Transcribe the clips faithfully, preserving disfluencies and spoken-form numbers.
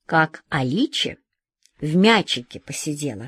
как Аличе в мячике посидела.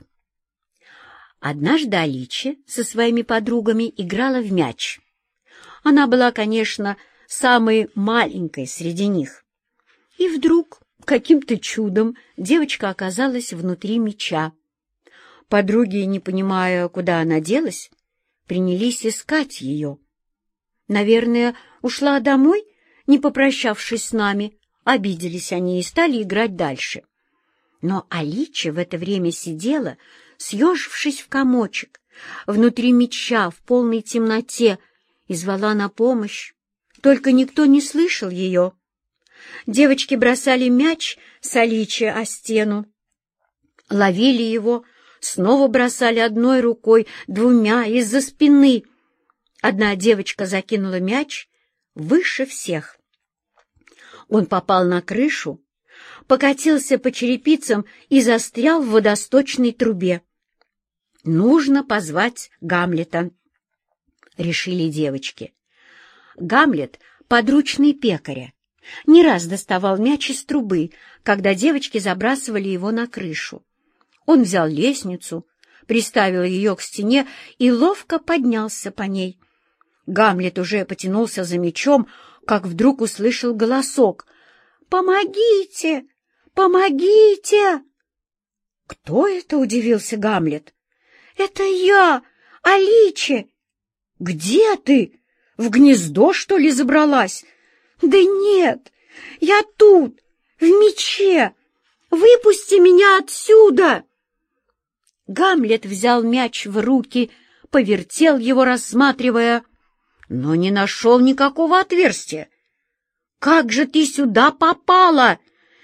Однажды Аличе со своими подругами играла в мяч. Она была, конечно, самой маленькой среди них. И вдруг, каким-то чудом, девочка оказалась внутри мяча. Подруги, не понимая, куда она делась, принялись искать ее. Наверное, ушла домой, не попрощавшись с нами. Обиделись они и стали играть дальше. Но Аличе в это время сидела, съежившись в комочек, внутри мяча, в полной темноте, и звала на помощь. Только никто не слышал ее. Девочки бросали мяч с Аличе о стену, ловили его, снова бросали одной рукой, двумя, из-за спины. Одна девочка закинула мяч выше всех. Он попал на крышу, покатился по черепицам и застрял в водосточной трубе. «Нужно позвать Гамлета», — решили девочки. Гамлет, подручный пекаря, не раз доставал мяч из трубы, когда девочки забрасывали его на крышу. Он взял лестницу, приставил ее к стене и ловко поднялся по ней. Гамлет уже потянулся за мячом, как вдруг услышал голосок: «Помогите! Помогите!» «Кто это?» — удивился Гамлет. «Это я, Аличе!» «Где ты? В гнездо, что ли, забралась?» «Да нет, я тут, в мяче! Выпусти меня отсюда!» Гамлет взял мяч в руки, повертел его, рассматривая, но не нашел никакого отверстия. «Как же ты сюда попала?»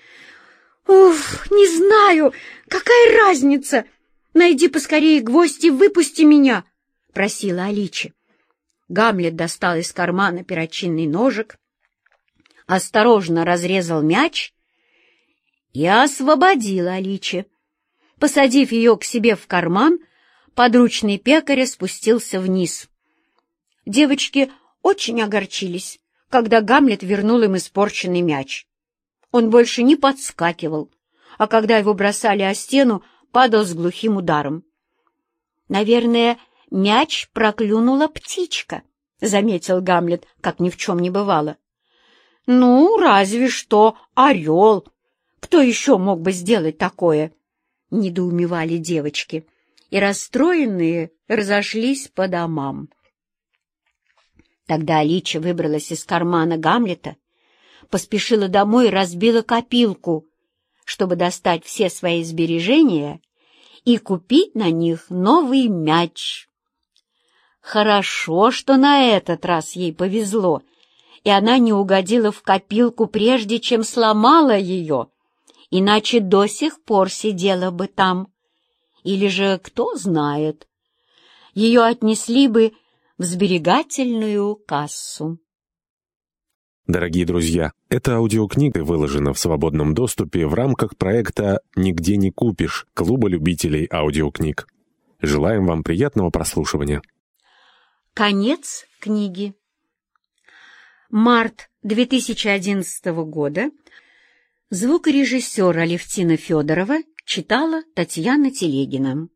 «Уф, не знаю, какая разница? Найди поскорее гвоздь и выпусти меня!» — просила Аличе. Гамлет достал из кармана перочинный ножик, осторожно разрезал мяч и освободил Аличе. Посадив ее к себе в карман, подручный пекаря спустился вниз. Девочки очень огорчились, когда Гамлет вернул им испорченный мяч. Он больше не подскакивал, а когда его бросали о стену, падал с глухим ударом. «Наверное, мяч проклюнула птичка», — заметил Гамлет, как ни в чем не бывало. «Ну, разве что орел. Кто еще мог бы сделать такое?» — недоумевали девочки, и расстроенные разошлись по домам. Тогда Аличе выбралась из кармана Гамлета, поспешила домой и разбила копилку, чтобы достать все свои сбережения и купить на них новый мяч. Хорошо, что на этот раз ей повезло, и она не угодила в копилку, прежде чем сломала ее, иначе до сих пор сидела бы там. Или же, кто знает, ее отнесли бы в сберегательную кассу. Дорогие друзья, эта аудиокнига выложена в свободном доступе в рамках проекта «Нигде не купишь» Клуба любителей аудиокниг. Желаем вам приятного прослушивания. Конец книги. Март две тысячи одиннадцатого года. Звукорежиссер Алевтина Федорова читала Татьяна Телегина.